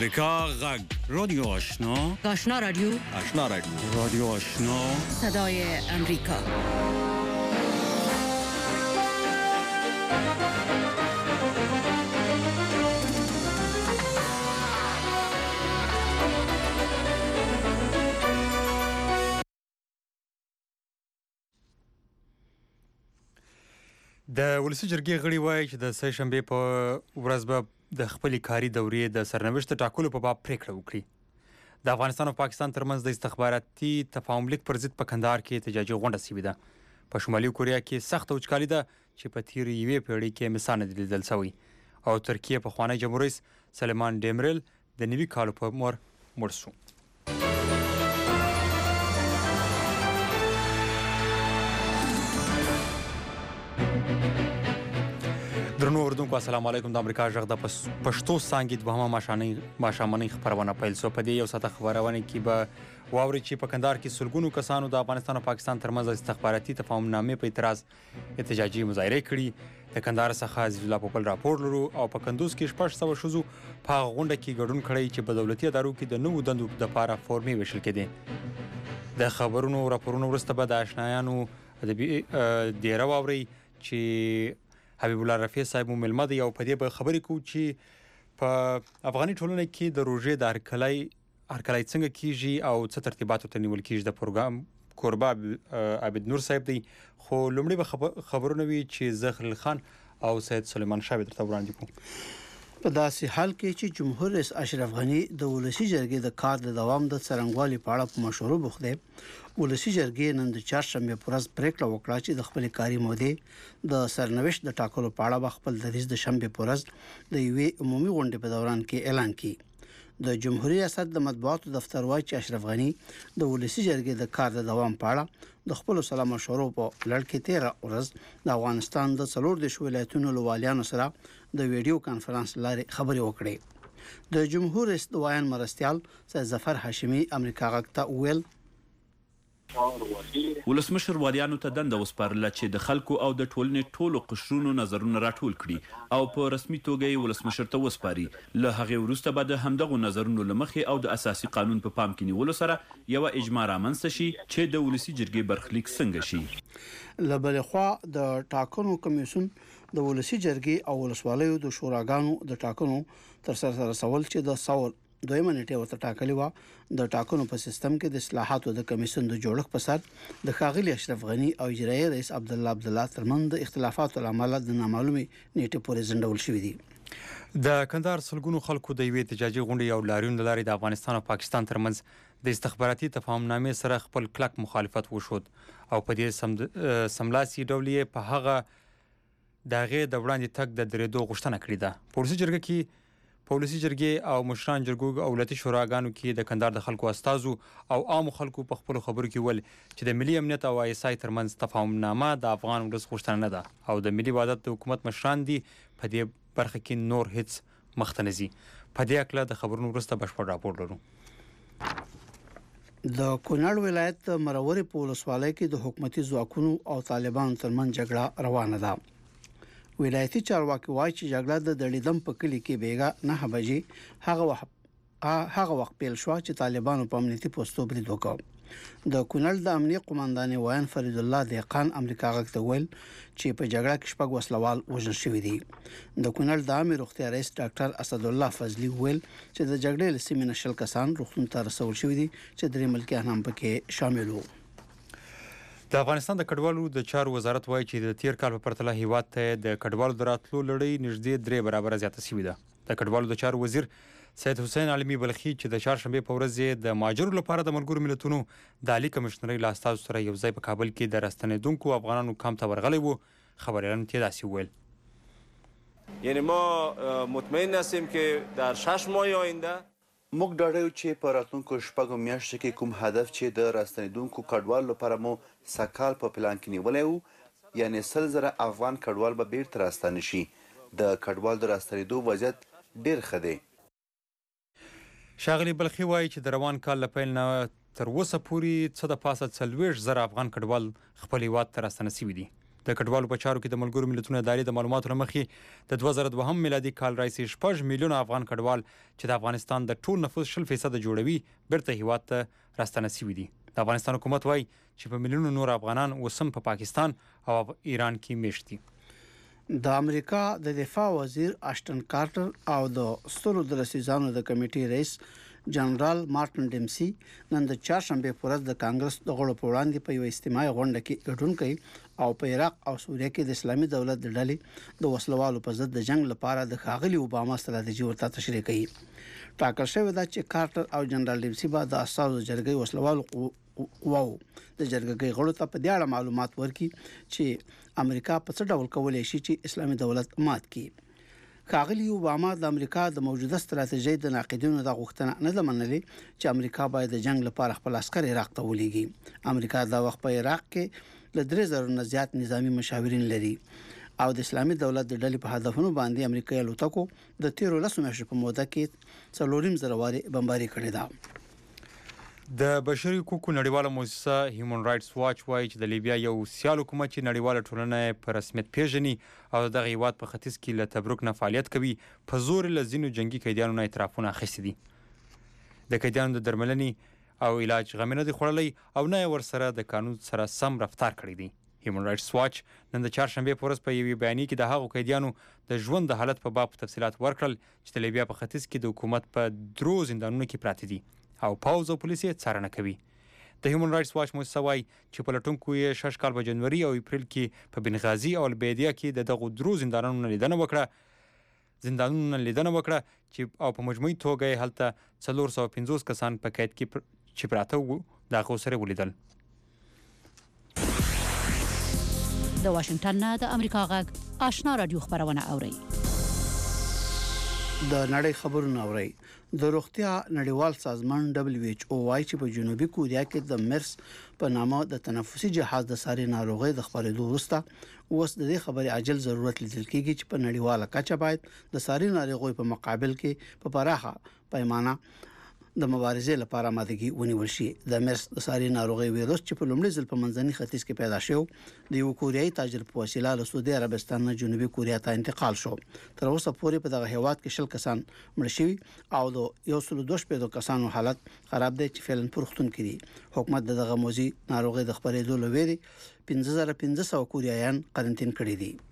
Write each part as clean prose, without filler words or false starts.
امریکا غږ رادیو آشنا رادیو رادیو آشنا صدای امریکا. د ولسی جرګې غړي وایي چې د سه شنبې په ورځ به د خپلې کاري دورې د سرنوشت ټاکلو په باب پریکړه وکړي. د افغانستان او پاکستان ترمنځ د استخباراتي تفاهم لیک پر ضد په کندهار کې احتجاجي غونډه شوې ده. په شمالي کوریا کې سخته وچکالي ده چې په تیر یوې پیړۍ کې مثال نه دی لیدل شوی او ترکیه پخوانی جمهور رئیس سلیمان ډیمرل د نوي کال په مور مړ شو. درنو اردوونکو السلام علیکم. د امریکا غږ د پښتو څانګې دوهمه ماښامنۍ خپرونه پیل شوه. په دې یو ساعته خپرونه کې به واورئ چې په کندهار کې سلګونو کسانو د افغانستان او پاکستان ترمنځ استخباراتي تفاهم نامې په اعتراض احتجاجي مظاهرې کړي. د کندهار څخه عزیز الله پوپل راپور لرو او په کندوز کې 600 ښځو په هغه غونډه کې ګډون کړی چې په دولتي ادارو کې د نوو دندو دپاره فورمې ویشل کېدې. د خبرونو راپورونو وروسته به د آشنایانو ادبي دیره واورئ چې حبیب الله رفیع صاحب مو مېلمه دی او په دې به خبرې کوو چې په افغاني ټولنه کې د روژې د هرکلی څنګه کیږي او څه ترتیبات ورته نیول کیږي. د پروګرام کوربه عابد نور صاحب دی، خو لومړی به خبرونه وي چې زه خلیل خان او سید سلیمان شاه به درته وړاندې کوم. په داسې حال کې چې جمهور رئیس اشرف غنی د ولسی جرګې د کار د دوام د څرنګوالي په اړه په مشورو بوخت دی، ولسی جرګې نن د چهارشنبې په ورځ پریکړه وکړه چې د خپلې کاري مودې د سرنوشت د ټاکلو په اړه خپل دریځ د شنبې په ورځ د یوې عمومي غونډې په دوران کې اعلان کړي. د جمهوریت ریاست د مطبوعاتو دفتر وایي چې اشرف غنی د ولسی جرګې د کار د دوام په اړه د خپل سلا مشورو په لړ کې 13 ورځ د افغانستان د 14 ولایتونو لوالیانو سره د ویډیو کانفرنس لارې خبرې وکړې. د جمهور رئیس د وایان مرستيال سید ظفر هاشمي امریکا غږ ته ویل ولسمشر والیانو ته دنده وسپارله چې د خلکو او د ټولنې ټولو قشرونو نظرونه راټول کړي او په رسمي توګه یې ولسمشر ته وسپاري. له هغې وروسته به د همدغو نظرونو له مخې او د اساسي قانون په پام کې نیولو سره یوه اجماع رامنځته شي چې د ولسي جرګې برخلیک څنګه شي. له بلې خوا د ټاکنو کمیسیون د ولسی جرګې او ولسوالیو د شوراګانو د ټاکنو تر سره رسول چې د سول دویمه نیټه ورته ټاکلې و. د ټاکنو په سیستم کې د اصلاحاتو د کمیسیون د جوړښت په سر د ښاغلي اشرف غنی او اجرایي رئیس عبدالله ترمن د اختلافاتو لامل د نامعلومې نیټه پورې ځنډول شوې دي. د کندهار سلګونو خلکو د یوې احتجاجي غونډې او لاریون له لارې د افغانستان او پاکستان ترمنځ د استخباراتي تفاهم نامې سره خپل کلک مخالفت وښود او په دې سملاسي ډول یې په هغه د هغې د وړاندې تګ د درېدو غوښتنه کړې ده. په ولسي جرګې او مشران جرګو او ولایتي شوراګانو کې د کندهار د خلکو استازو او عامو خلکو په خپلو خبرو کې ویل چې د ملي امنیت او ISI ترمنځ تفاهم نامه د افغان ولس غوښتنه نه ده او د ملي وحدت د حکومت مشران دي په دې برخه کې نور هیڅ مخته نه ځي. په دې اړه د خبرونو وروسته بشپړ راپور لرو. د کونړ ولایت مرورې په ولسوالۍ کې د حکومتي ځواکونو او طالبانو ترمنځ جګړه روانه ده. ولایتي چارواکي وایي چې جګړه د دړیدم په کلی کې بیګا 9 بجې هغه وخت پیل شو چې طالبانو په امنیتي پوسټو برید وکړ. د کونړ د امنیه قومندان وایان فرید الله دهقان امریکا غږ ته ویل چې په جګړه کې 6 وسلوال وژل شوي دي. د کونړ د عامه روغتیا رئیس ډاکټر اسد الله فضلی ویل چې د جګړې له سیمې نه 10 کسان روغتون ته رسول شوي دي چې درې ملکیان هم پکې شامل وو. د افغانستان د کډوالو د چارو وزارت وایي چې د تیر کال په پرتله هیواد ته د کډوالو د راتلو لړۍ نږدې 3 برابره زیاته شوې ده. د کډوالو د چارو وزیر سید حسین علمی بلخي چې د چهارشنبې په ورځ د مهاجرو لپاره د ملګرو ملتونو د عالی کمشنرۍ له استازو سره یو ځای په کابل کې د راستنېدونکو افغانانو کمپ ته ورغلی و. خبریالانو ته داسې وویل یعنی ما مطمئن هستیم که در 6 ماه آینده موږ ډاډه یو چې په راتلونکو 6 میاشتو کې کوم هدف چې د راستنېدونکو کډوالو لپاره مو سکهال په پلان کې نیولی وو، یعنی 100,000 افغان کډوال به بیرته راستانه شي. د کډوالو د راستنېدو وضعیت ډېر ښه دی. ښاغلي بلخي وایي چې د روان کال له پیل نه تر اوسه پورې څه د پاسه 40,000 افغان کډوال خپل هیواد ته راستانه شوي دي. د کډوالو په چارو کې د ملګرو ملتونو ادارې د معلوماتو مخې د 2002 میلادي کال راهیسې 6 میلیونه افغان کډوال چې د افغانستان د ټول نفوس 0% جوړوي بیرته هیواد ته راستنه شوي دي. د افغانستان حکومت وایي چې په میلیونو نور افغانان اوس هم په پاکستان او ایران کې میشت دي. د امریکا د دفاع وزیر اشټن کارټر او د سترو درسیزانو د کمیټې رئیس جنرال مارټن ډیمسي نن د چهارشنبه په ورځ د کانګرس د غړو په وړاندې په یو اجتماعي غونډه کې ګډون کوي او په عراق او سوریه کې د اسلامي دولت د ډلې د وسلوالو په ضد د جنگ لپاره د ښاغلي اوباما ستراتیژي ورته تشریح کړي. ټاکل شوی دا چې کارټر او جنرال ډیمسي به د اساسو جرګې وسلوالو د جرګې غړو ته په دې اړه معلومات ورکړي چې امریکا په څه ډول کولای شي چې اسلامي دولت مات کړي. ښاغلي اوباما د امریکا د موجوده ستراتیژۍ د ناقدینو د غوښتنه نه ده منلې چې امریکا باید د جنگ لپاره خپل عسكر عراق ته ولېږي. امریکا دا وخت په عراق کې له 3000 نه زیات نظامی مشاورین لري او د اسلامي دولت د ډلې په هدفونو باندې امریکایي الوتکو د 13 میاشتو په موده کې 4 واري بمباري کړې ده. د بشري حقوقو نړیواله مؤسسه هیومن رائټس واچ وایي چې د لیبیا یو سیال حکومت چې نړیواله ټولنه په رسمیت پیژني او دغه هیواد په ختیځ کې له تبروک نه فعالیت کوي په زور له ځینو جنگي قیدیانو نه اعترافونه اخیستي دي. د قیدیانو د درملنې او علاج غم نه دي خوړلی او نه ورسره د قانون سره سم رفتار کړی دی. هیومن رائټس واچ نن د چهارشنبه په ورځ په یوې بیانیه کې د هغو قیدیانو د ژوند د حالت په باب تفصیلات ورکړل چې د لیبیا په ختیځ کې د حکومت په درو زندانونو کې پراته دي او پاوز او پولیس یې څارنه کوي. د هیومن رائټس واچ مؤسسه وایي چې په لټونکو یې 6 کال په جنوري او اپریل کې په بنغازي او البیدیا کې دغه درو زندانونو لیدنه وکړه چې او په مجموعي توګه یې هلته 450 کسان په قید کې چې پراته وو د هغو سره ولیدل. د واشنگټن نه د امریکا غږ آشنا رادیو خبرونه اوري. د نړۍ خبرونه اوري. د روغتیا نړیوال سازمان WHO وايي چې په جنوبي کوریا کې د مرس په نامه د تنفسي جهاز د ساري ناروغي د خبرېدو وروسته اوس د دې خبرې عاجل ضرورت لیدل کېږي چې په نړیواله کچه باید د ساري ناروغي په مقابل کې په پراخه پیمانه د مبارزې لپاره آمادګي ونیول شي. د مرس د ساري ناروغي ویروس چې په لومړي ځل په منځني ختیځ کې پیدا شو د یو کوریایي تاجر په وسیله له سعودي عربستان نه جنوبي کوریا ته انتقال شو. تر اوسه پورې په دغه هیواد کې 10 کسان مړ شوي او د 102 کسانو حالت خراب دی چې فعلا پرختون کړي. حکومت دغه موزي ناروغي د خبرېدو لوري 5500 کوریایان قرنټین کړي دي.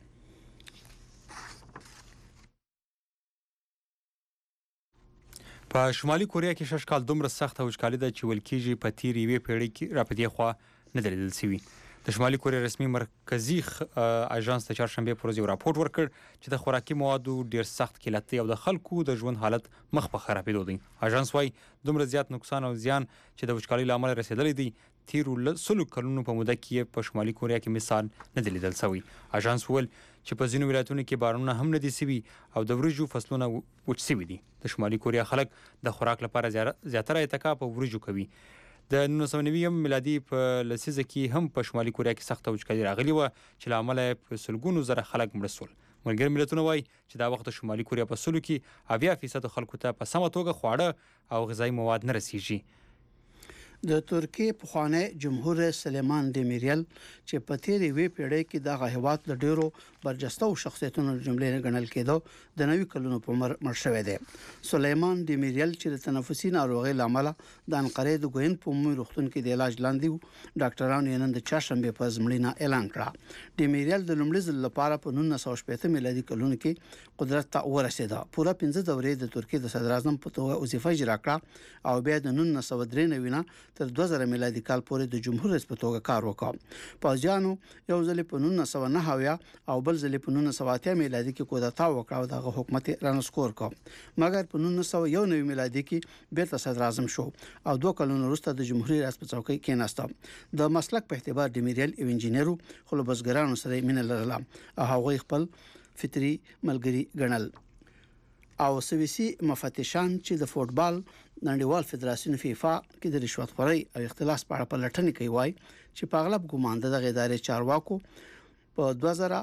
په شمالي کوریا کې 6 کال دومره سخته وچکالي ده چې ویل کېږي په تیر یوې پیړۍ کې را پدې خوا نه ده لیدل شوې. د شمالي کوریا رسمي مرکزی اژانس د چهارشنبه پر ورځ یو راپور ورکړ چې د خوراکي موادو ډیر سخت قلت او د خلکو د ژوند حالت مخ په خرابېدو دی. اژانس وايي دومره زیات نقصان او زیان چې د وچکالۍ لامل رسیدلی دی تیر 100 کلونو په موده کې په شمالي کوریا کې مثال نه دی لیدل شوی. اژانس ویل چې په ځینو ولایتونو کې بارانونه هم نه دي سوي او د وریجو فصلونه وچ سوي دي. د شمالي کوریا خلک د خوراک لپاره زیاتره اتکا په وریجو کوي. د 1990 میلادي په لسیزه کې هم په شمالي کوریا کې سخته وچکالي راغلی و چې لامل په سلګونو زره خلک مړ شول. ملګری ملتونه وایي چې دا وخت شمالي کوریا په سلو کې 80% خلکو ته په سمه توګه خواړه او غذایی مواد نه رسیږي. د ترکیه پخوانی جمهور رئیس سلیمان دیمیریل چې په تیرې وی پیړۍ کې د هیواد له ډیرو برجسته شخصیتونو جملې نه ګڼل کېدو د 90 کلونو په عمر مړ شوی دی. سلیمان دیمیریل چې د تنفسي ناروغۍ لامل د انقرې د ګوین په عمومي روغتون کې د علاج لاندې وو. ډاکټرانو یې نن د چهارشنبه په ځمړینه اعلان کړه. دیمیریل د لومړي ځل لپاره په 1980 میلادي کلونو کې قدرت ته ورسېده. پوره 15 دورې د ترکیه د صدر اعظم په توګه وظیفه اجرا کړه او بیا د 1993 تر 2000 میلادي کال پورې د جمهور رئیس په توګه کار وکړ. پوځیانو یو ځل په 1990 او بل ځل په 1980 میلادي کې کودتا وکړه او د حکومت رانسکور کړ. مګر په 1991 میلادي کې بیرته صدر اعظم شو او 2 کلونو وروسته د جمهوریت ریاست په څوکۍ کېناست. د مسلک په اعتبار دیمیریل یو انجینر خو له بزګرانو سره مینه لرله او هغه خپل فطري ملګری ګڼل. او سویسي مفتشان چې د فوتبال نړیوال فدراسیون فیفا کې د رشوت خورۍ او اختلاس په اړه پلټنې کوي وایي چې په اغلب ګومان د ادارې چارواکو په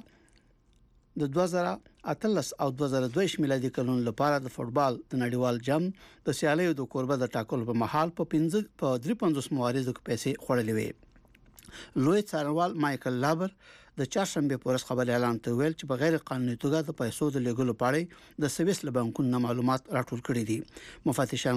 2018 او 2022 میلادي کلونو لپاره د فوتبال د نړیوال جام د سیالیو د کوربه د ټاکلو په محل په 350 مواردو کې پیسې خوړلې وي. لوی څارنوال مايكل لابر د چهارشنبه پر ورځ خبري اعلان ته ویل چې بغیر قانوني توګه د پیسو د لګولو په اړه د سويس له بانکونو معلومات راټول کړي دي. مفتشان